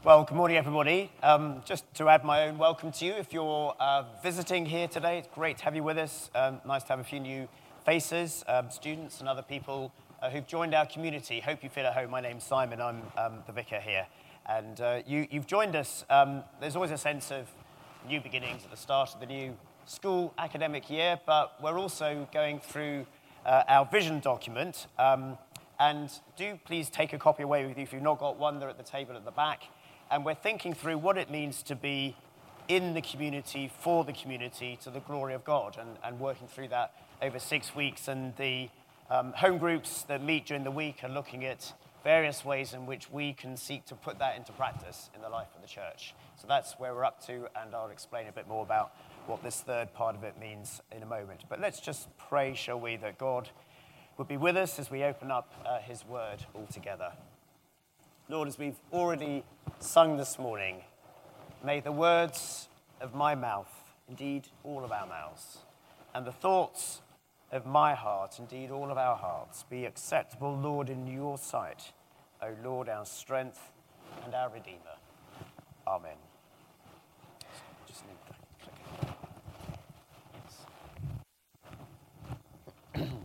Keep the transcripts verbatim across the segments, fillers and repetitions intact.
Well, good morning, everybody. Um, just to add my own welcome to you, if you're uh, visiting here today, it's great to have you with us. Um, nice to have a few new faces, um, students and other people uh, who've joined our community. Hope you feel at home. My name's Simon. I'm um, the vicar here. And uh, you, you've joined us. Um, there's always a sense of new beginnings at the start of the new school academic year, but we're also going through uh, our vision document. Um, and do please take a copy away with you. If you've not got one, they're at the table at the back. And we're thinking through what it means to be in the community, for the community, to the glory of God, and, and working through that over six weeks. And the um, home groups that meet during the week are looking at various ways in which we can seek to put that into practice in the life of the church. So that's where we're up to, and I'll explain a bit more about what this third part of it means in a moment. But let's just pray, shall we, that God would be with us as we open up uh, his word all together. Lord, as we've already sung this morning, may the words of my mouth, indeed all of our mouths, and the thoughts of my heart, indeed all of our hearts, be acceptable, Lord, in your sight, O Lord, our strength and our Redeemer. Amen. Just need to click it.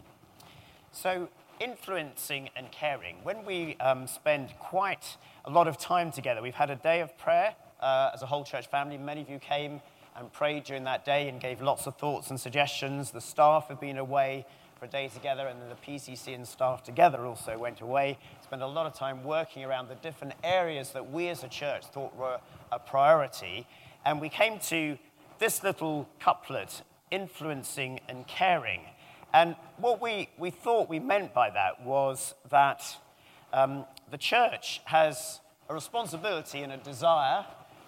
So, influencing and caring. When we um, spend quite a lot of time together, we've had a day of prayer uh, as a whole church family. Many of you came and prayed during that day and gave lots of thoughts and suggestions. The staff have been away for a day together, and then the P C C and staff together also went away. Spent a lot of time working around the different areas that we as a church thought were a priority. And we came to this little couplet, influencing and caring. And what we, we thought we meant by that was that um, the church has a responsibility and a desire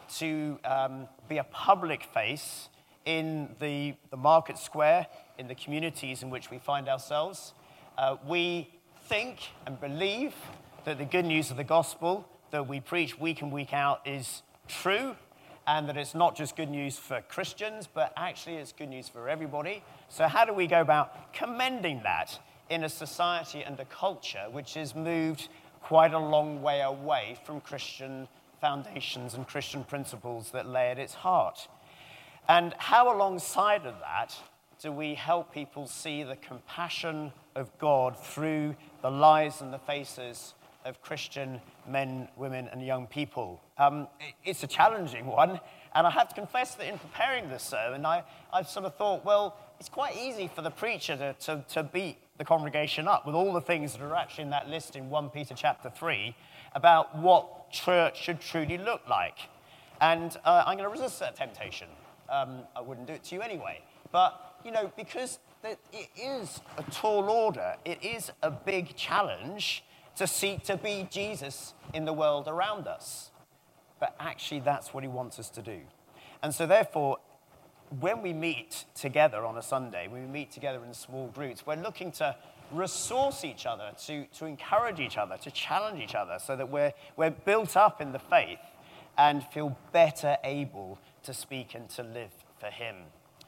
to um, be a public face in the, the market square, in the communities in which we find ourselves. Uh, we think and believe that the good news of the gospel that we preach week in, week out is true, and that it's not just good news for Christians, but actually it's good news for everybody. So how do we go about commending that in a society and a culture which has moved quite a long way away from Christian foundations and Christian principles that lay at its heart? And how alongside of that do we help people see the compassion of God through the lives and the faces of Christian men, women, and young people? Um, it's a challenging one, and I have to confess that in preparing this sermon, I, I've sort of thought, well, it's quite easy for the preacher to, to, to beat the congregation up with all the things that are actually in that list in First Peter chapter three about what church should truly look like. And uh, I'm going to resist that temptation. Um, I wouldn't do it to you anyway. But, you know, because it is a tall order, it is a big challenge to seek to be Jesus in the world around us. But actually, that's what he wants us to do. And so therefore, when we meet together on a Sunday, when we meet together in small groups, we're looking to resource each other, to, to encourage each other, to challenge each other, so that we're, we're built up in the faith and feel better able to speak and to live for him.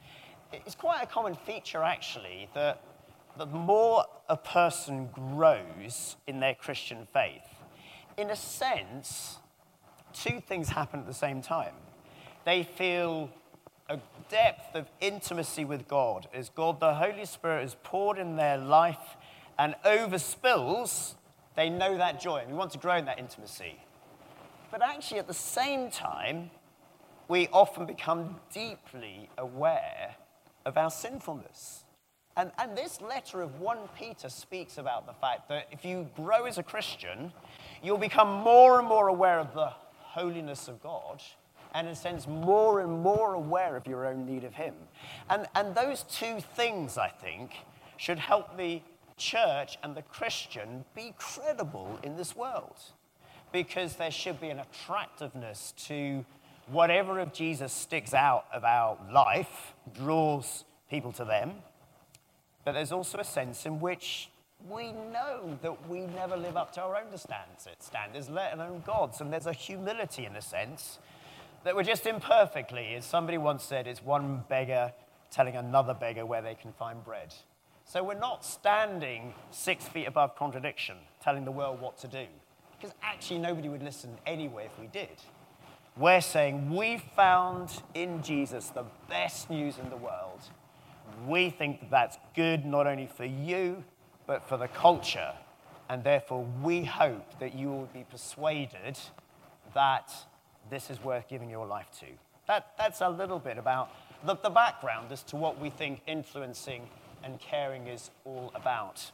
It's quite a common feature, actually, that the more a person grows in their Christian faith, in a sense, two things happen at the same time. They feel a depth of intimacy with God as God, the Holy Spirit, is poured in their life and overspills. They know that joy, and we want to grow in that intimacy. But actually, at the same time, we often become deeply aware of our sinfulness. And, and this letter of First Peter speaks about the fact that if you grow as a Christian, you'll become more and more aware of the holiness of God, and in a sense, more and more aware of your own need of him. And, and those two things, I think, should help the church and the Christian be credible in this world. Because there should be an attractiveness to whatever of Jesus sticks out of our life, draws people to them. But there's also a sense in which we know that we never live up to our own standards, let alone God's. And there's a humility in a sense that we're just imperfectly, as somebody once said, it's one beggar telling another beggar where they can find bread. So we're not standing six feet above contradiction, telling the world what to do. because actually nobody would listen anyway if we did. We're saying we found in Jesus the best news in the world. We think that that's good not only for you, but for the culture. And therefore, we hope that you will be persuaded that this is worth giving your life to. That, that's a little bit about the, the background as to what we think influencing and caring is all about.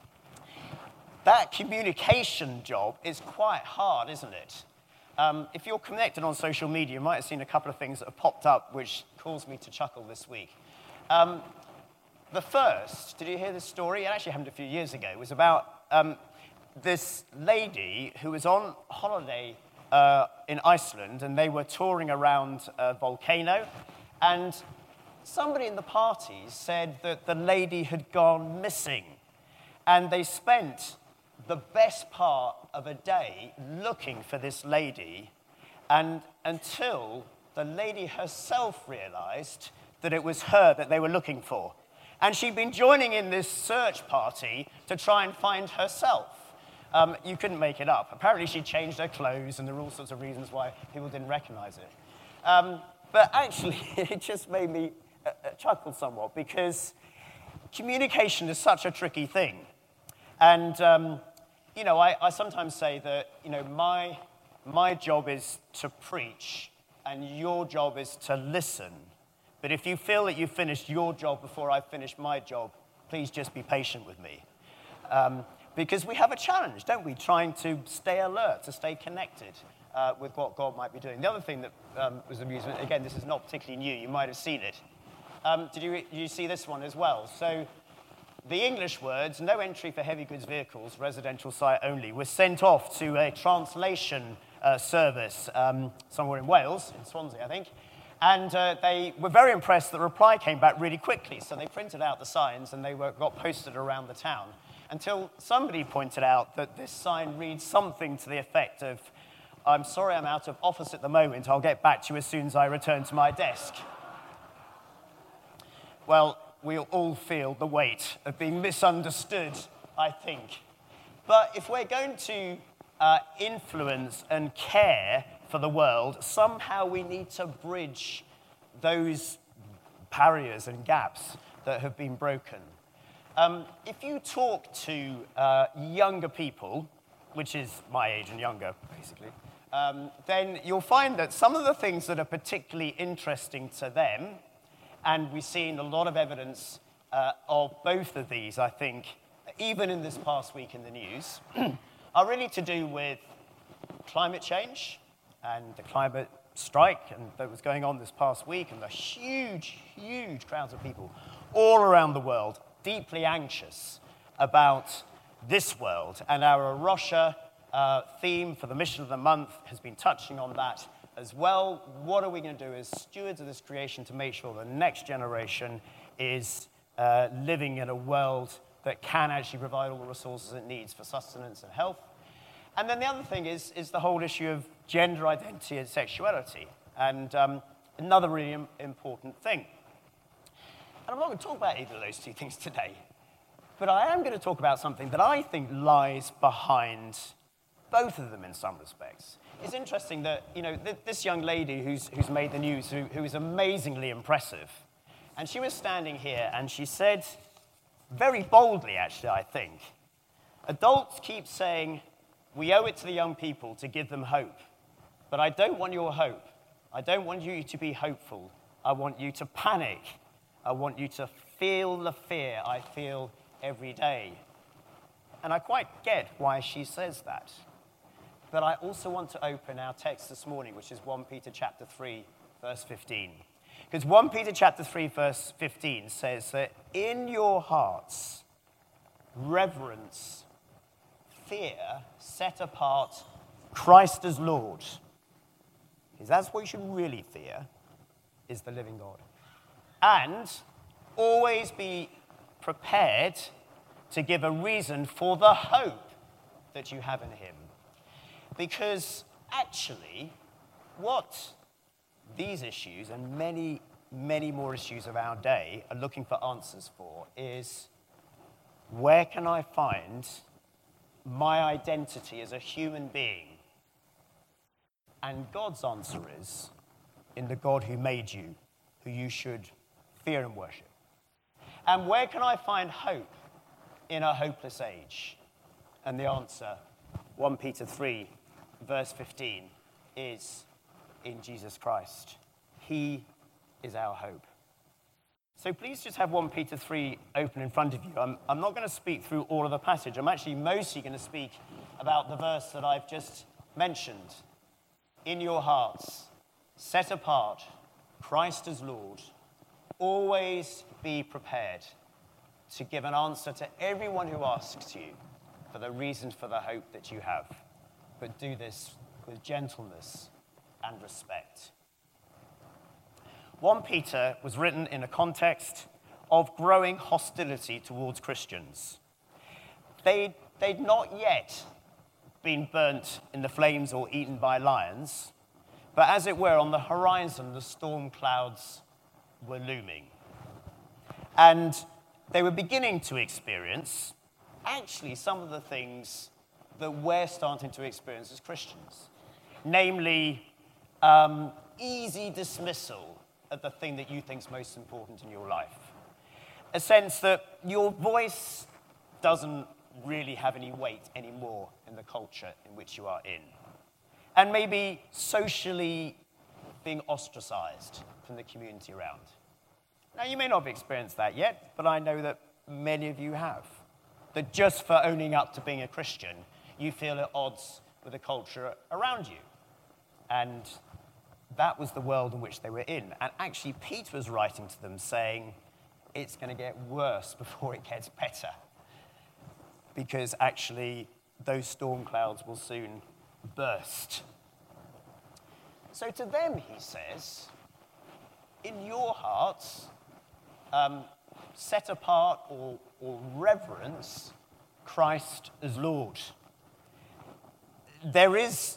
That communication job is quite hard, isn't it? Um, if you're connected on social media, you might have seen a couple of things that have popped up which caused me to chuckle this week. Um, the first, did you hear this story? It actually happened a few years ago. It was about um, this lady who was on holiday uh, in Iceland, and they were touring around a volcano, and somebody in the party said that the lady had gone missing, and they spent the best part of a day looking for this lady, and until the lady herself realized that it was her that they were looking for. And she'd been joining in this search party to try and find herself. Um, you couldn't make it up. Apparently she changed her clothes, and there were all sorts of reasons why people didn't recognize it. Um, but actually, it just made me uh, chuckle somewhat, because communication is such a tricky thing. And um, you know, I, I sometimes say that, you know, my, my job is to preach, and your job is to listen. But if you feel that you've finished your job before I've finished my job, please just be patient with me. Um, because we have a challenge, don't we, trying to stay alert, to stay connected uh, with what God might be doing. The other thing that um, was amusement, again, this is not particularly new, you might have seen it. Um, did, you, did you see this one as well? So, the English words, no entry for heavy goods vehicles, residential site only, was sent off to a translation uh, service um, somewhere in Wales, in Swansea, I think. And uh, they were very impressed that the reply came back really quickly. So they printed out the signs, and they were, got posted around the town, until somebody pointed out that this sign reads something to the effect of, "I'm sorry I'm out of office at the moment. I'll get back to you as soon as I return to my desk." Well, we all feel the weight of being misunderstood, I think. But if we're going to uh, influence and care for the world, somehow we need to bridge those barriers and gaps that have been broken. Um, if you talk to uh, younger people, which is my age and younger, basically, um, then you'll find that some of the things that are particularly interesting to them, and we've seen a lot of evidence uh, of both of these, I think, even in this past week in the news, are really to do with climate change and the climate strike and that was going on this past week, and the huge, huge crowds of people all around the world deeply anxious about this world. And our Russia uh, theme for the mission of the month has been touching on that as well. What are we going to do as stewards of this creation to make sure the next generation is uh, living in a world that can actually provide all the resources it needs for sustenance and health? And then the other thing is, is the whole issue of gender identity and sexuality, and um, another really im- important thing. And I'm not going to talk about either of those two things today, but I am going to talk about something that I think lies behind both of them in some respects. It's interesting that, you know, th- this young lady who's, who's made the news, who, who is amazingly impressive, and she was standing here and she said, very boldly actually, I think, adults keep saying, we owe it to the young people to give them hope, but I don't want your hope. I don't want you to be hopeful. I want you to panic. I want you to feel the fear I feel every day. And I quite get why she says that. But I also want to open our text this morning, which is First Peter chapter three, verse fifteen. Because First Peter chapter three, verse fifteen says that in your hearts, reverence, fear, set apart Christ as Lord. Because that's what you should really fear, is the living God. And always be prepared to give a reason for the hope that you have in him. Because actually, what these issues and many, many more issues of our day are looking for answers for is, where can I find my identity as a human being? And God's answer is in the God who made you, who you should fear and worship. And where can I find hope in a hopeless age? And the answer, First Peter three, verse fifteen, is in Jesus Christ. He is our hope. So please just have First Peter three open in front of you. I'm, I'm not going to speak through all of the passage. I'm actually mostly going to speak about the verse that I've just mentioned. In your hearts, set apart, Christ as Lord, always be prepared to give an answer to everyone who asks you for the reason for the hope that you have. But do this with gentleness and respect. First Peter was written in a context of growing hostility towards Christians. They'd, they'd not yet been burnt in the flames or eaten by lions, but as it were, on the horizon, the storm clouds were looming. And they were beginning to experience, actually, some of the things that we're starting to experience as Christians. Namely, um, easy dismissal of the thing that you think is most important in your life. A sense that your voice doesn't really have any weight anymore in the culture in which you are in. And maybe socially being ostracized from the community around. Now, you may not have experienced that yet, but I know that many of you have. That just for owning up to being a Christian, you feel at odds with the culture around you. And that was the world in which they were in. And actually, Peter was writing to them saying, it's going to get worse before it gets better. Because actually, those storm clouds will soon burst. So to them, he says, in your hearts, um, set apart or, or reverence Christ as Lord. There is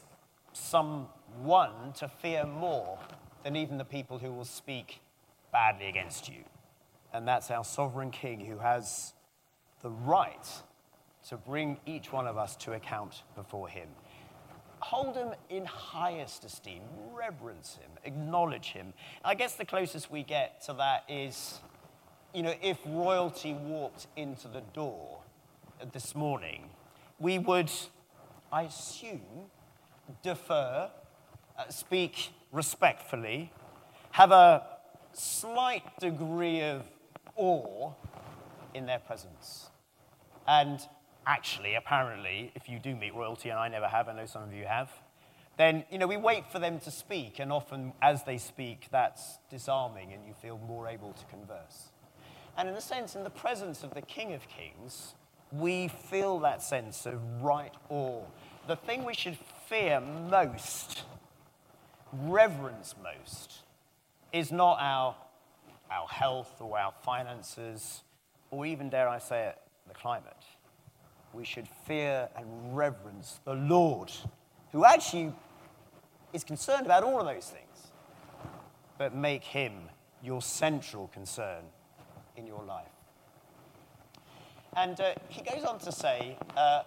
someone to fear more than even the people who will speak badly against you. And that's our sovereign King, who has the right to bring each one of us to account before him. Hold him in highest esteem, reverence him, acknowledge him. I guess the closest we get to that is, you know, if royalty walked into the door this morning, we would, I assume, defer, uh, speak respectfully, have a slight degree of awe in their presence. And actually, apparently, if you do meet royalty, and I never have, I know some of you have, then, you know, we wait for them to speak, and often as they speak, that's disarming, and you feel more able to converse. And in a sense, in the presence of the King of Kings, we feel that sense of right awe. The thing we should fear most, reverence most, is not our, our health or our finances, or even, dare I say it, the climate. We should fear and reverence the Lord, who actually is concerned about all of those things, but make him your central concern in your life. And uh, he goes on to say, uh,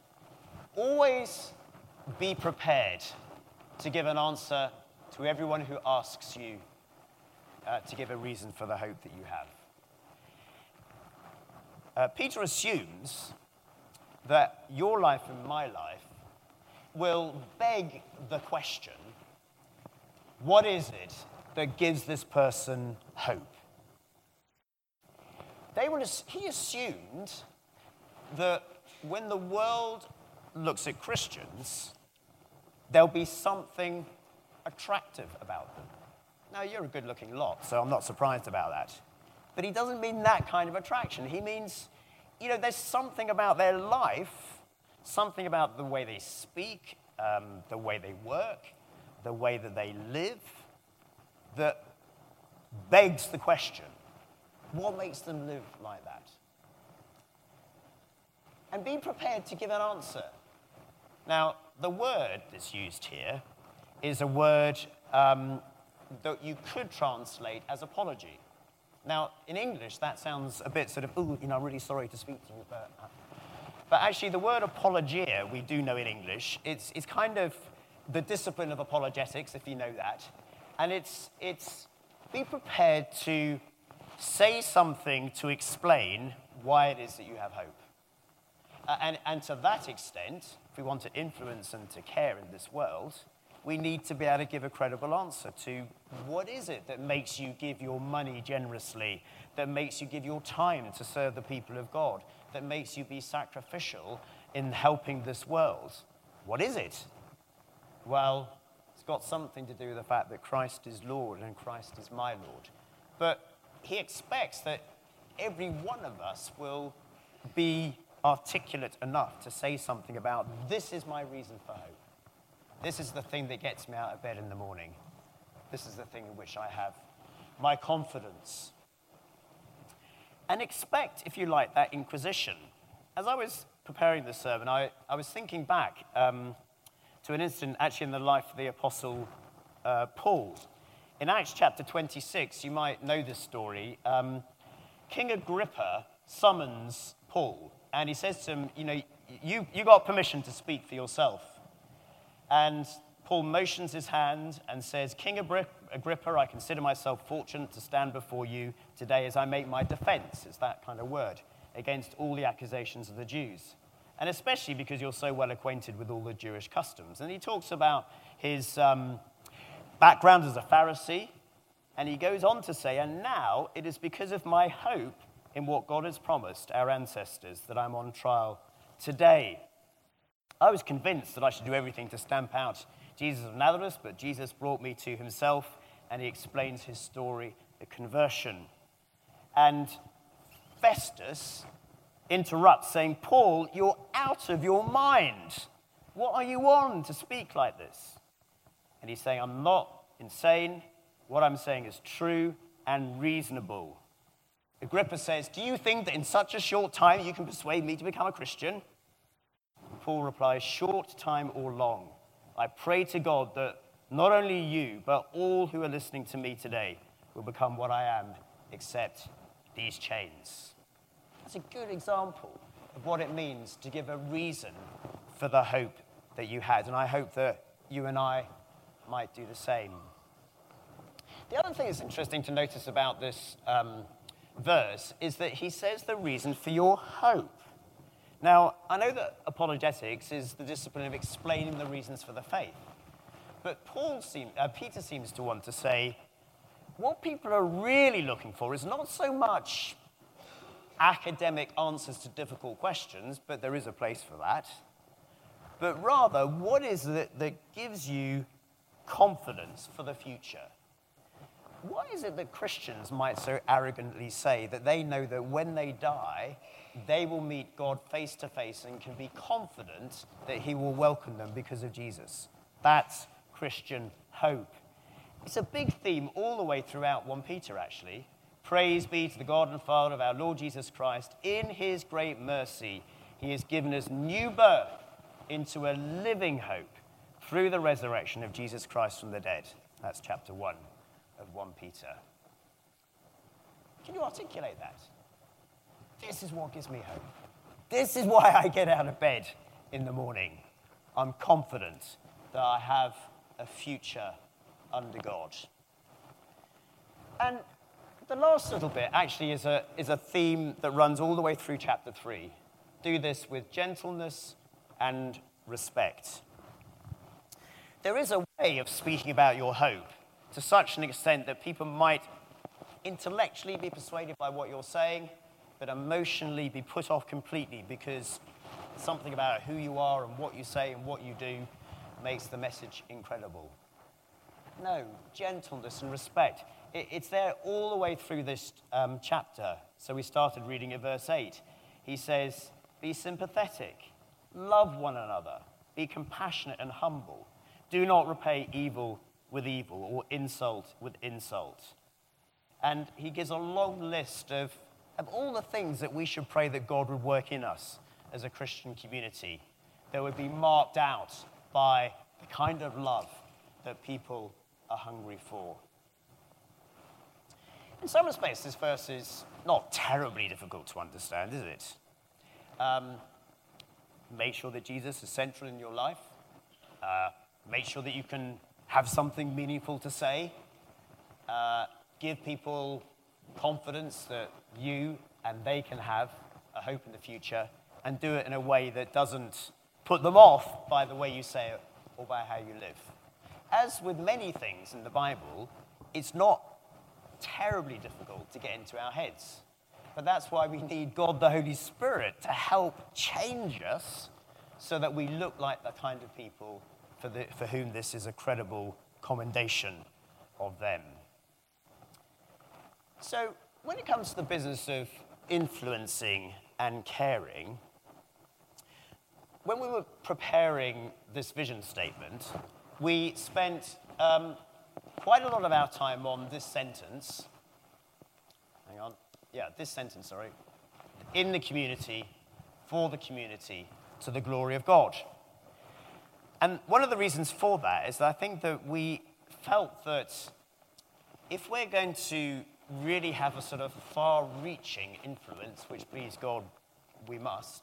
always be prepared to give an answer to everyone who asks you uh, to give a reason for the hope that you have. Uh, Peter assumes that your life and my life will beg the question, what is it that gives this person hope? They will, he assumed that when the world looks at Christians, there'll be something attractive about them. Now, you're a good-looking lot, so I'm not surprised about that. But he doesn't mean that kind of attraction. He means, you know, there's something about their life, something about the way they speak, um, the way they work, the way that they live, that begs the question, what makes them live like that? And be prepared to give an answer. Now, the word that's used here is a word um, that you could translate as apology. Now, in English, that sounds a bit sort of, ooh, you know, I'm really sorry to speak to you, but... Uh, But actually, the word apologia, we do know in English, it's, it's kind of the discipline of apologetics, if you know that. And it's, it's be prepared to say something to explain why it is that you have hope. Uh, and, and to that extent, if we want to influence and to care in this world, we need to be able to give a credible answer to what is it that makes you give your money generously, that makes you give your time to serve the people of God, that makes you be sacrificial in helping this world. What is it? Well, it's got something to do with the fact that Christ is Lord and Christ is my Lord. But he expects that every one of us will be articulate enough to say something about, this is my reason for hope. This is the thing that gets me out of bed in the morning. This is the thing in which I have my confidence. And expect, if you like, that inquisition. As I was preparing this sermon, I, I was thinking back um, to an incident actually in the life of the Apostle uh, Paul. In Acts chapter twenty-six, you might know this story. Um, King Agrippa summons Paul, and he says to him, you know, you, you got permission to speak for yourself. And Paul motions his hand and says, King Agrippa, I consider myself fortunate to stand before you today as I make my defense, it's that kind of word, against all the accusations of the Jews. And especially because you're so well acquainted with all the Jewish customs. And he talks about his um, background as a Pharisee, and he goes on to say, and now it is because of my hope in what God has promised our ancestors that I'm on trial today. I was convinced that I should do everything to stamp out Jesus of Nazareth, but Jesus brought me to himself, and he explains his story, the conversion. And Festus interrupts, saying, Paul, you're out of your mind. What are you on to speak like this? And he's saying, I'm not insane. What I'm saying is true and reasonable. Agrippa says, do you think that in such a short time you can persuade me to become a Christian? Paul replies, short time or long, I pray to God that not only you, but all who are listening to me today will become what I am, except these chains. That's a good example of what it means to give a reason for the hope that you had. And I hope that you and I might do the same. The other thing that's interesting to notice about this um, verse is that he says the reason for your hope. Now, I know that apologetics is the discipline of explaining the reasons for the faith. But Paul seem, uh, Peter seems to want to say, what people are really looking for is not so much academic answers to difficult questions, but there is a place for that. But rather, what is it that gives you confidence for the future? Why is it that Christians might so arrogantly say that they know that when they die, they will meet God face to face and can be confident that he will welcome them because of Jesus? That's Christian hope. It's a big theme all the way throughout First Peter, actually. Praise be to the God and Father of our Lord Jesus Christ. In his great mercy, he has given us new birth into a living hope through the resurrection of Jesus Christ from the dead. That's chapter one of First Peter. Can you articulate that? This is what gives me hope. This is why I get out of bed in the morning. I'm confident that I have a future under God. And the last little bit actually is a, is a theme that runs all the way through chapter three. Do this with gentleness and respect. There is a way of speaking about your hope to such an extent that people might intellectually be persuaded by what you're saying, but emotionally be put off completely because something about who you are and what you say and what you do makes the message incredible. No, gentleness and respect. It, it's there all the way through this um, chapter. So we started reading at verse eight. He says, be sympathetic, love one another, be compassionate and humble. Do not repay evil with evil or insult with insult. And he gives a long list of, of all the things that we should pray that God would work in us as a Christian community that would be marked out by the kind of love that people are hungry for. In some respects, this verse is not terribly difficult to understand, is it? Um, make sure that Jesus is central in your life. Uh, make sure that you can have something meaningful to say. Uh, give people confidence that you and they can have a hope in the future, and do it in a way that doesn't put them off by the way you say it or by how you live. As with many things in the Bible, it's not terribly difficult to get into our heads. But that's why we need God the Holy Spirit to help change us so that we look like the kind of people for, the, for whom this is a credible commendation of them. So when it comes to the business of influencing and caring, when we were preparing this vision statement, we spent um, quite a lot of our time on this sentence. Hang on. Yeah, this sentence, sorry. In the community, for the community, to the glory of God. And one of the reasons for that is that I think that we felt that if we're going to really have a sort of far-reaching influence, which please God, we must,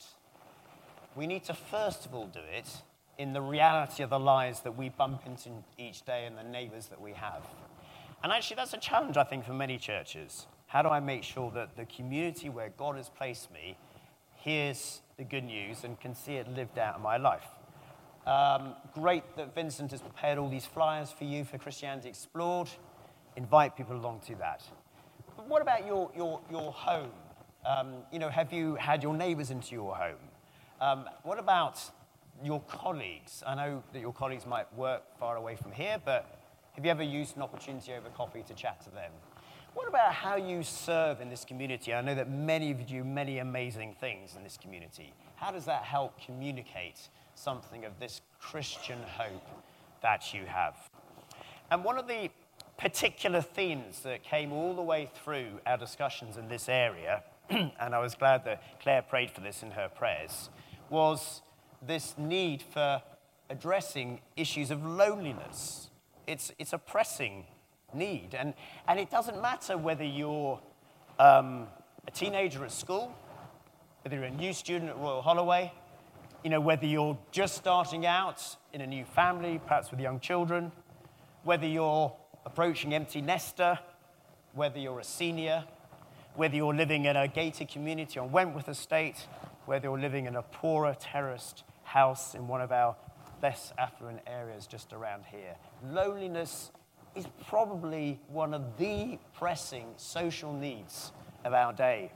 we need to first of all do it in the reality of the lives that we bump into each day and the neighbors that we have. And actually, that's a challenge, I think, for many churches. How do I make sure that the community where God has placed me hears the good news and can see it lived out in my life? Um, great that Vincent has prepared all these flyers for you for Christianity Explored. Invite people along to that. But what about your, your, your home? Um, you know, have you had your neighbors into your home? Um, what about your colleagues? I know that your colleagues might work far away from here, but have you ever used an opportunity over coffee to chat to them? What about how you serve in this community? I know that many of you do many amazing things in this community. How does that help communicate something of this Christian hope that you have? And one of the particular themes that came all the way through our discussions in this area, and I was glad that Claire prayed for this in her prayers, was this need for addressing issues of loneliness. It's, it's a pressing need. And, and it doesn't matter whether you're um, a teenager at school, whether you're a new student at Royal Holloway, you know, whether you're just starting out in a new family, perhaps with young children, whether you're approaching empty nester, whether you're a senior, whether you're living in a gated community on Wentworth Estate, whether you're living in a poorer terraced house in one of our less affluent areas just around here. Loneliness is probably one of the pressing social needs of our day.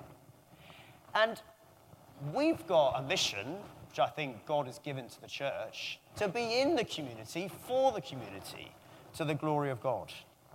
And we've got a mission, which I think God has given to the church, to be in the community, for the community, to the glory of God.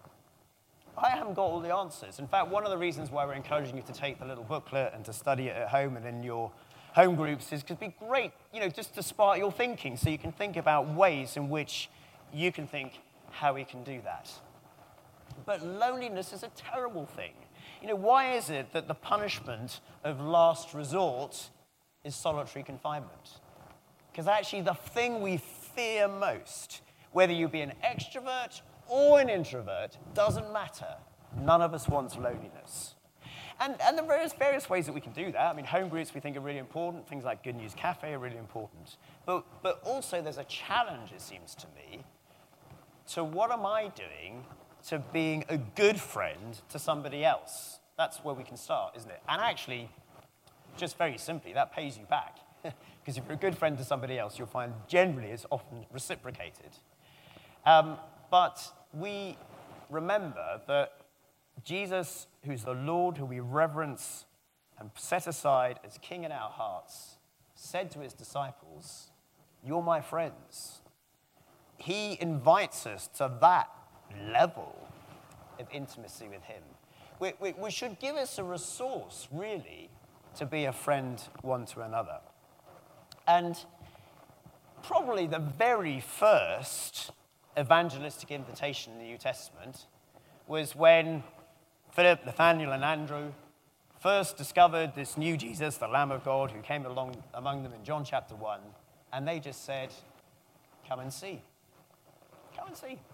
I haven't got all the answers. In fact, one of the reasons why we're encouraging you to take the little booklet and to study it at home and in your home groups is because it'd be great, you know, just to spark your thinking so you can think about ways in which you can think how we can do that. But loneliness is a terrible thing. You know, why is it that the punishment of last resort is solitary confinement? Because actually the thing we fear most, whether you be an extrovert or an introvert, doesn't matter. None of us wants loneliness. And, and there are various ways that we can do that. I mean, home groups we think are really important. Things like Good News Cafe are really important. But, but also there's a challenge, it seems to me, to what am I doing to being a good friend to somebody else? That's where we can start, isn't it? And actually, just very simply, that pays you back. Because if you're a good friend to somebody else, you'll find generally it's often reciprocated. Um, but we remember that Jesus, who's the Lord, who we reverence and set aside as King in our hearts, said to his disciples, "You're my friends." He invites us to that level of intimacy with him, which should give us a resource, really, to be a friend one to another. And probably the very first evangelistic invitation in the New Testament was when Philip, Nathanael, and Andrew first discovered this new Jesus, the Lamb of God, who came along among them in John chapter one, and they just said, "Come and see. Come and see."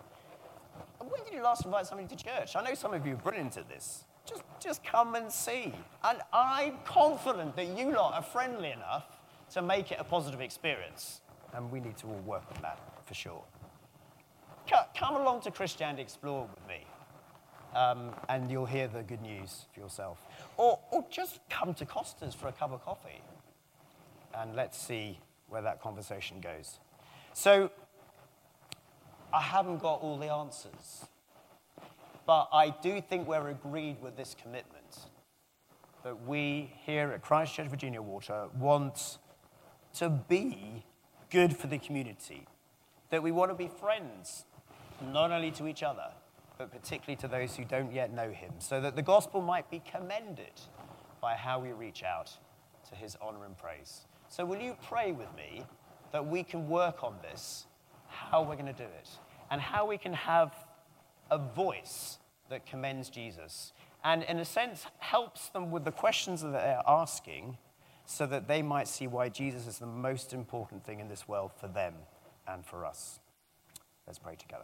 And when did you last invite somebody to church? I know some of you are brilliant at this. Just, just come and see. And I'm confident that you lot are friendly enough to make it a positive experience. And we need to all work on that, for sure. Come along to Christianity Explore with me, um, and you'll hear the good news for yourself. Or, or just come to Costa's for a cup of coffee, and let's see where that conversation goes. So, I haven't got all the answers, but I do think we're agreed with this commitment that we here at Christ Church Virginia Water want to be good for the community, that we want to be friends, not only to each other, but particularly to those who don't yet know him, so that the gospel might be commended by how we reach out to his honor and praise. So will you pray with me that we can work on this, how we're going to do it, and how we can have a voice that commends Jesus, and in a sense helps them with the questions that they're asking, so that they might see why Jesus is the most important thing in this world for them and for us. Let's pray together.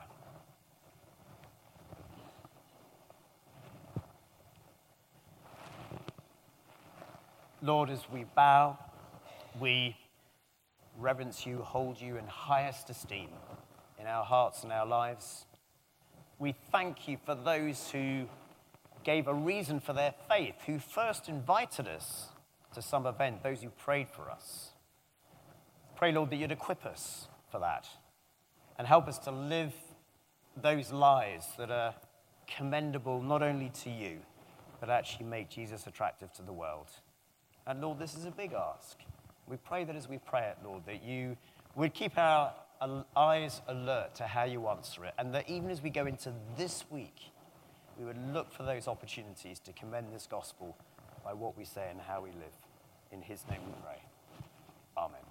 Lord, as we bow, we reverence you, hold you in highest esteem in our hearts and our lives. We thank you for those who gave a reason for their faith, who first invited us to some event, those who prayed for us. Pray, Lord, that you'd equip us for that and help us to live those lives that are commendable not only to you, but actually make Jesus attractive to the world. And Lord, this is a big ask. We pray that as we pray it, Lord, that you would keep our eyes alert to how you answer it, and that even as we go into this week, we would look for those opportunities to commend this gospel by what we say and how we live. In his name we pray. Amen.